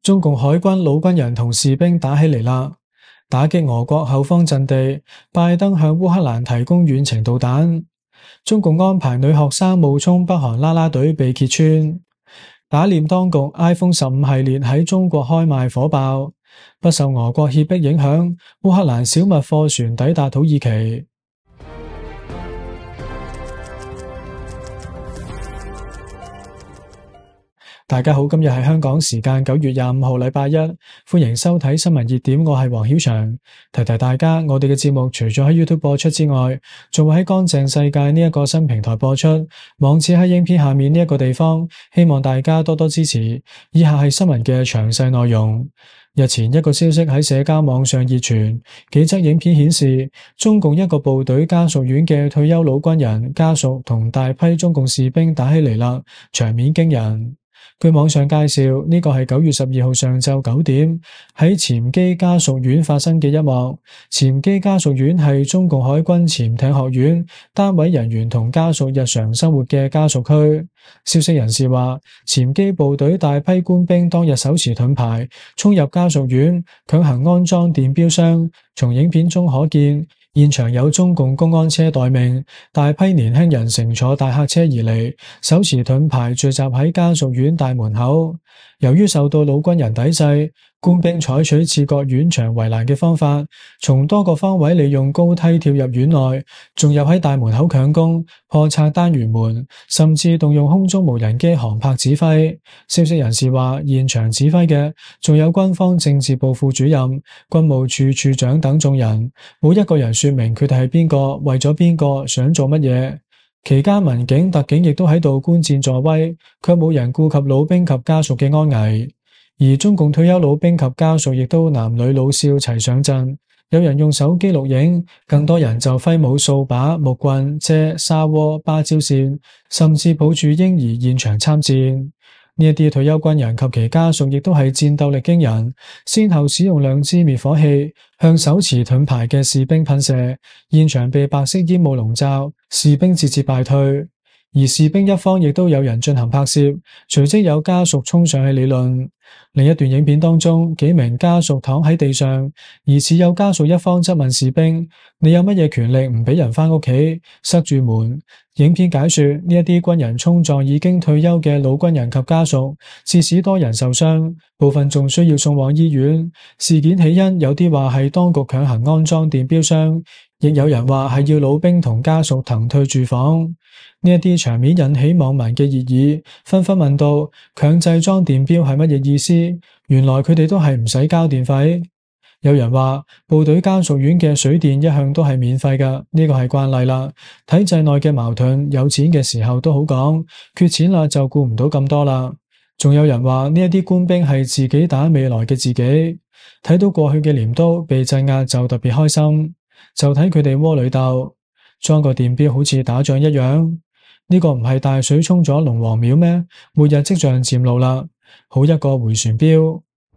中共海軍老軍人同士兵打起嚟啦！打擊俄國後方陣地，拜登向烏克蘭提供遠程導彈。中共安排女學生冒充北韓啦啦隊被揭穿。打臉當局 iPhone 15系列喺中國開賣火爆。不受俄國脅迫影響，烏克蘭小麥貨船抵達土耳其。大家好，今日係香港時間9月25號禮拜一，歡迎收睇新聞熱點，我係黃曉翔。提提大家，我哋嘅節目除咗喺 YouTube 播出之外，仲會喺乾淨世界呢一個新平台播出，網址喺影片下面呢一個地方，希望大家多多支持。以下係新聞嘅詳細內容。日前一個消息喺社交網上熱傳，幾則影片顯示，中共一個部隊家屬院嘅退休老軍人家屬同大批中共士兵打起嚟啦，場面驚人。據網上介紹，呢個係9月12號上晝9點喺潛機家屬院發生嘅一幕。潛機家屬院係中共海軍潛艇學院單位人員同家屬日常生活嘅家屬區。消息人士話，潛機部隊大批官兵當日手持盾牌衝入家屬院，強行安裝電錶箱。從影片中可見，現場有中共公安車待命，大批年輕人乘坐大客車而嚟，手持盾牌聚集喺家屬院大門口。由於受到老軍人抵制，官兵採取刺割院牆圍欄嘅方法，從多個方位利用高梯跳入院內，仲有喺大門口強攻、破拆單元門，甚至動用空中無人機航拍指揮。消息人士話，現場指揮嘅仲有軍方政治部副主任、軍務處處長等眾人，冇一個人說明佢哋係邊個，為咗邊個，想做乜嘢。期間民警、特警亦都喺度觀戰助威，卻冇人顧及老兵及家屬嘅安危。而中共退休老兵及家屬亦都男女老少齊上陣，有人用手機錄影，更多人就揮舞掃把、木棍、遮、沙鍋、芭蕉扇，甚至抱住嬰兒現場參戰。呢一啲退休軍人及其家屬亦都係戰鬥力驚人，先後使用2支滅火器向手持盾牌嘅士兵噴射，現場被白色煙霧籠罩，士兵節節敗退。而士兵一方亦都有人進行拍攝，隨即有家屬衝上去理論。另一段影片當中，幾名家屬躺喺地上，疑似有家屬一方質問士兵：你有乜嘢權力唔俾人返屋企？塞住門。影片解說，呢一啲軍人衝撞已經退休嘅老軍人及家屬，致使多人受傷，部分仲需要送往醫院。事件起因有啲話係當局強行安裝電錶箱，亦有人話係要老兵同家屬騰退住房。呢一啲場面引起網民嘅熱議，紛紛問到強制裝電錶係乜嘢意思？原來佢哋都係唔使交電費。有人話部隊家屬院嘅水電一向都係免費㗎，呢個係慣例啦。體制內嘅矛盾，有錢嘅時候都好講，缺錢啦就顧唔到咁多啦。仲有人話呢一啲官兵係自己打未來嘅自己，睇到過去嘅鐮刀被鎮壓就特別開心，就睇佢哋窩裏鬥，裝個電錶好似打仗一樣。呢個唔係大水沖咗龍王廟咩？末日跡象漸露啦，好一個回旋鏢。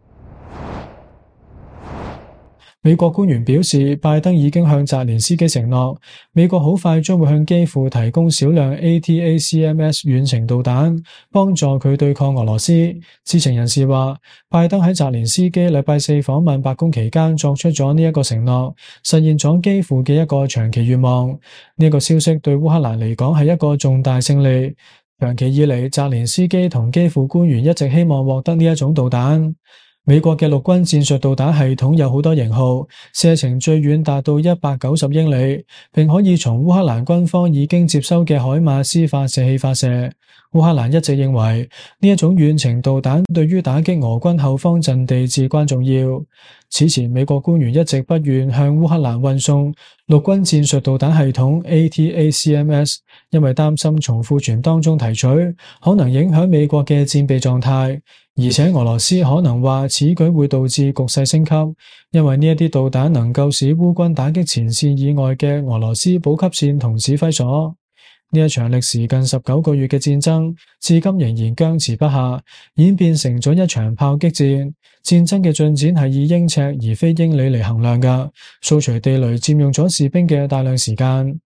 美國官員表示，拜登已經向澤連斯基承諾，美國好快將會向基輔提供少量 ATACMS 遠程導彈，幫助佢對抗俄羅斯。知情人士話，拜登喺澤連斯基禮拜4訪問白宮期間作出咗呢一個承諾，實現咗基輔嘅一個長期願望。呢一個消息對烏克蘭嚟講係一個重大勝利。長期以嚟，澤連斯基同基輔官員一直希望獲得呢一種導彈。美國嘅陸軍戰術導彈系統有好多型號，射程最遠達到190英里，並可以從烏克蘭軍方已經接收嘅海馬斯發射器發射。烏克蘭一直認為呢一種遠程導彈對於打擊俄軍後方陣地至關重要。此前，美國官員一直不願向烏克蘭運送陸軍戰術導彈系統 ATACMS， 因為擔心從庫存當中提取可能影響美國嘅戰備狀態。而且俄羅斯可能話此舉會導致局勢升級，因為呢一啲導彈能夠使烏軍打擊前線以外嘅俄羅斯補給線同指揮所。呢一場歷時近19個月嘅戰爭，至今仍然僵持不下，演變成咗一場炮擊戰。戰爭嘅進展係以英尺而非英里嚟衡量㗎，掃除地雷佔用咗士兵嘅大量時間。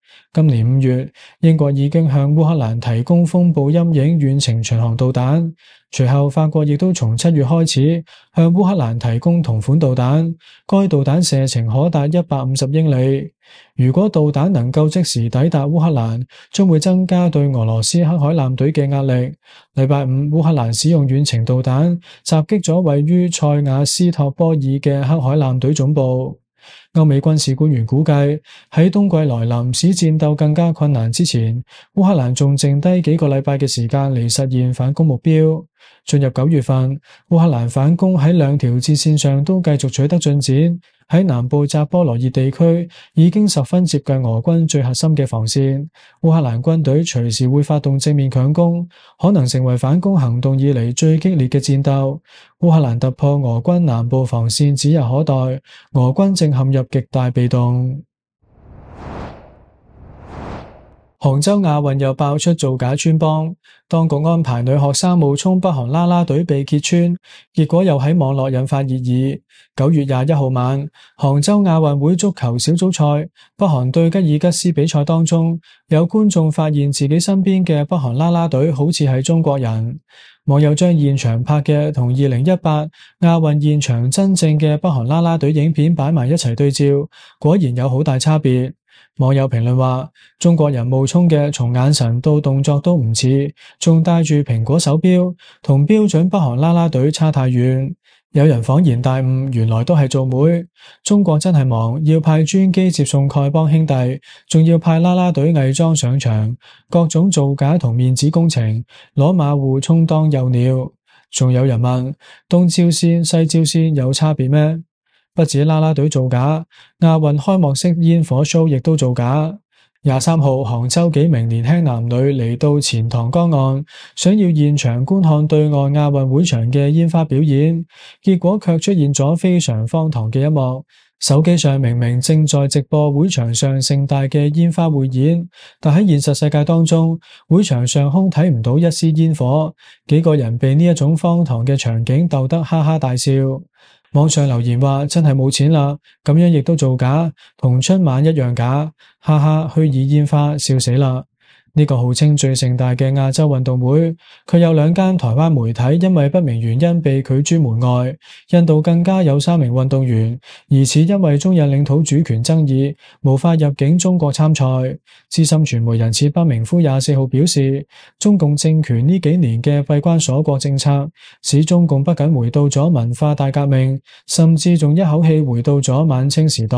今年5月，英國已經向烏克蘭提供風暴陰影遠程巡航導彈，隨後法國亦都從7月開始向烏克蘭提供同款導彈，該導彈射程可達150英里。如果導彈能夠即時抵達烏克蘭，將會增加對俄羅斯黑海艦隊嘅壓力。禮拜五，烏克蘭使用遠程導彈襲擊咗位於塞瓦斯托波爾嘅黑海艦隊總部。歐美軍事官員估計，喺冬季來臨使戰鬥更加困難之前，烏克蘭仲剩低幾個禮拜嘅時間嚟實現反攻目標。進入9月份，烏克蘭反攻喺2條戰線上都繼續取得進展。喺南部扎波羅熱地區已經十分接近俄軍最核心嘅防線，烏克蘭軍隊隨時會發動正面強攻，可能成為反攻行動以嚟最激烈嘅戰鬥。烏克蘭突破俄軍南部防線指日可待，俄軍正陷入極大被動。杭州亞運又爆出造假穿幫，當局安排女學生冒充北韓啦啦隊被揭穿，結果又喺網絡引發熱議。9月21號晚，杭州亞運會足球小組賽北韓對吉爾吉斯比賽當中，有觀眾發現自己身邊嘅北韓啦啦隊好似係中國人，網友將現場拍嘅同2018亞運現場真正嘅北韓啦啦隊影片擺埋一齊對照，果然有好大差別。網友評論話，中國人冒充嘅從眼神到動作都唔似，仲戴住蘋果手錶，同標準北韓啦啦隊差太遠。有人恍然大悟，原來都係做妹。中國真係忙，要派專機接送丐幫兄弟，仲要派啦啦隊偽裝上場，各種造假同面子工程，攞馬戶充當幼鳥。仲有人問，東朝鮮西朝鮮有差別咩？不止啦啦隊造假，亞運開幕式煙火 show 亦都造假。23號，杭州幾名年輕男女嚟到錢塘江岸，想要現場觀看對岸亞運會場嘅煙花表演，結果卻出現咗非常荒唐嘅一幕。手機上明明正在直播會場上盛大嘅煙花匯演，但喺現實世界當中，會場上空睇唔到一絲煙火，幾個人被呢一種荒唐嘅場景逗得哈哈大笑。網上留言話真係冇錢啦，咁樣亦都造假，同春晚一樣假，哈哈，虛擬煙花，笑死啦！呢個號稱最盛大嘅亞洲運動會，卻有2間台灣媒體因為不明原因被拒諸門外。印度更加有3名運動員疑似因為中印領土主權爭議，無法入境中國參賽。資深傳媒人設不明夫24號表示，中共政權呢幾年嘅閉關鎖國政策，使中共不僅回到咗文化大革命，甚至仲一口氣回到咗晚清時代。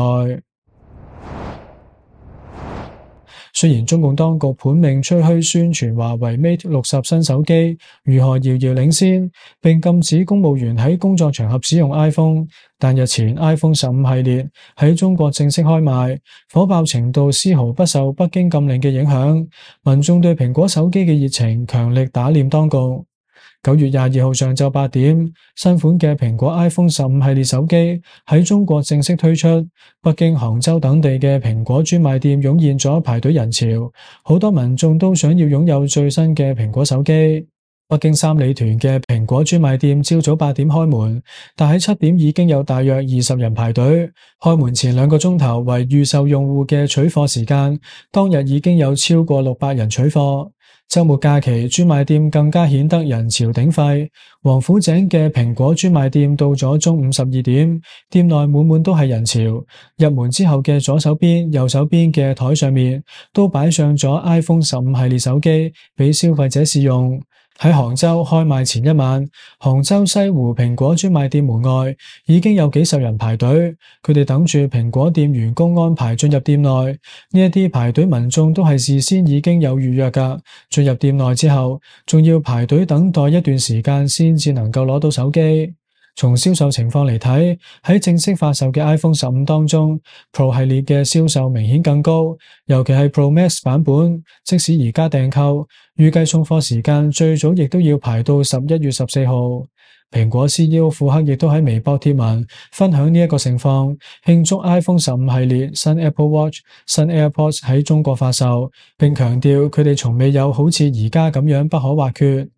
雖然中共當局拼命吹噓宣傳華為 Mate 60新手機如何遙遙領先，並禁止公務員喺工作場合使用 iPhone， 但日前 iPhone 15系列喺中國正式開賣，火爆程度絲毫不受北京禁令嘅影響，民眾對蘋果手機嘅熱情強力打臉當局。9月22號上晝8點，新款嘅蘋果 iPhone 15系列手機喺中國正式推出，北京、杭州等地嘅蘋果專賣店湧現咗排隊人潮，好多民眾都想要擁有最新嘅蘋果手機。北京三里屯嘅蘋果專賣店朝早8點開門，但喺7點已經有大約20人排隊。開門前2個鐘頭為預售用戶嘅取貨時間，當日已經有超過600人取貨。周末假期專賣店更加顯得人潮鼎沸，王府井嘅蘋果專賣店到咗中午12點，店內滿滿都係人潮。入門之後嘅左手邊、右手邊嘅台上面都擺上咗 iPhone 15系列手機俾消費者試用。喺杭州開賣前一晚，杭州西湖蘋果專賣店門外已經有幾十人排隊，佢哋等住蘋果店員工安排進入店內。呢一啲排隊民眾都係事先已經有預約㗎，進入店內之後，仲要排隊等待一段時間先至能夠攞到手機。從銷售情況嚟睇，喺正式發售嘅 iPhone 15當中 ，Pro 系列嘅銷售明顯更高，尤其係 Pro Max 版本，即使而家訂購，預計送貨時間最早亦都要排到11月14號。蘋果 CEO 庫克亦都喺微博貼文分享呢一個情況，慶祝 iPhone 15系列、新 Apple Watch、新 AirPods 喺中國發售，並強調佢哋從未有好似而家咁樣不可或缺。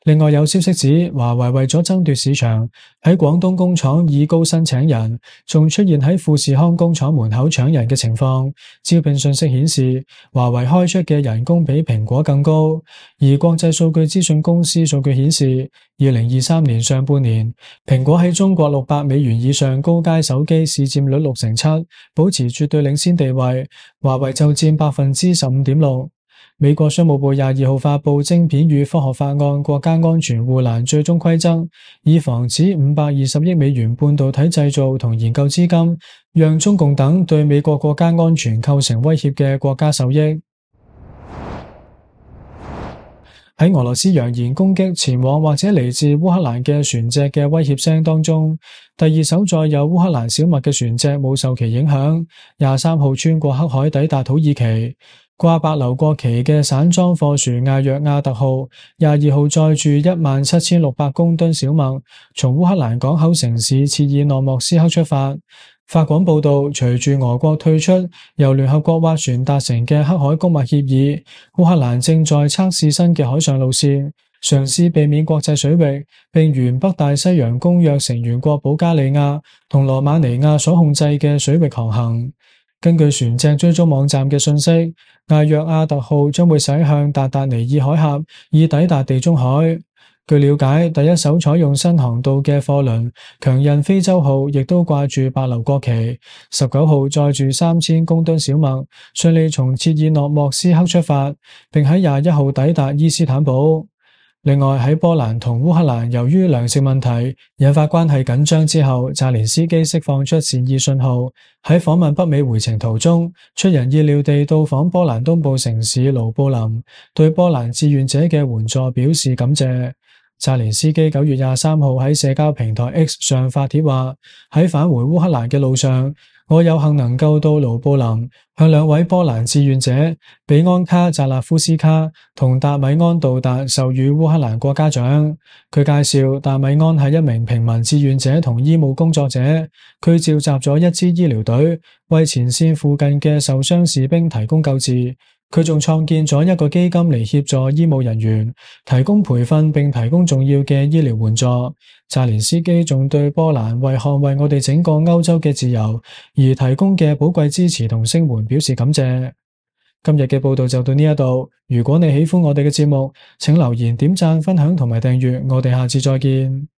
另外有消息指，華為為咗爭奪市場，喺廣東工廠以高薪請人，仲出現喺富士康工廠門口搶人嘅情況。招聘信息顯示，華為開出嘅人工比蘋果更高。而國際數據資訊公司數據顯示，2023年上半年，蘋果喺中國$600以上高階手機市佔率7%，保持絕對領先地位。華為就佔15.6%。美國商務部22號發布晶片與科學法案國家安全護欄最終規則，以防止520億美元半導體製造同研究資金，讓中共等對美國國家安全構成威脅嘅國家受益。喺俄羅斯揚言攻擊前往或者嚟自烏克蘭嘅船隻嘅威脅聲當中，第二艘載有烏克蘭小麥嘅船隻冇受其影響，23號穿過黑海抵達土耳其。掛白樓國旗嘅散裝貨船艾約亞特號22號載住17600公噸小麥，從烏克蘭港口城市切爾諾莫斯克出發。法廣報道，隨住俄國退出由聯合國斡旋達成嘅黑海公麥協議，烏克蘭正在測試新嘅海上路線，嘗試避免國際水域，並沿北大西洋公約成員國保加利亞同羅馬尼亞所控制嘅水域航行。根據船隻追蹤網站嘅信息，艾約亞特號將會駛向達達尼爾海峽，以抵達地中海。據了解，第一艘採用新航道嘅貨輪強韌非洲號亦都掛住白樓國旗，19號載住3000公噸小麥，順利從切爾諾莫斯克出發，並喺21號抵達伊斯坦堡。另外喺波蘭同烏克蘭由於糧食問題引發關係緊張之後，澤連斯基釋放出善意信號，喺訪問北美回程途中，出人意料地到訪波蘭東部城市盧布林，對波蘭志願者嘅援助表示感謝。澤連斯基9月23號喺社交平台 X 上發帖話，喺返回烏克蘭嘅路上，我有幸能夠到盧布林，向2位波蘭志願者比安卡·扎納夫斯卡同達米安·杜達授予烏克蘭國家獎。佢介紹達米安係一名平民志願者同醫務工作者，佢召集咗一支醫療隊，為前線附近嘅受傷士兵提供救治。佢仲創建咗一個基金嚟協助醫務人員，提供培訓並提供重要嘅醫療援助。澤連斯基仲對波蘭為捍衛我哋整個歐洲嘅自由而提供嘅寶貴支持同聲援表示感謝。今日嘅報道就到呢一度，如果你喜歡我哋嘅節目，請留言、點讚、分享同埋訂閱，我哋下次再見。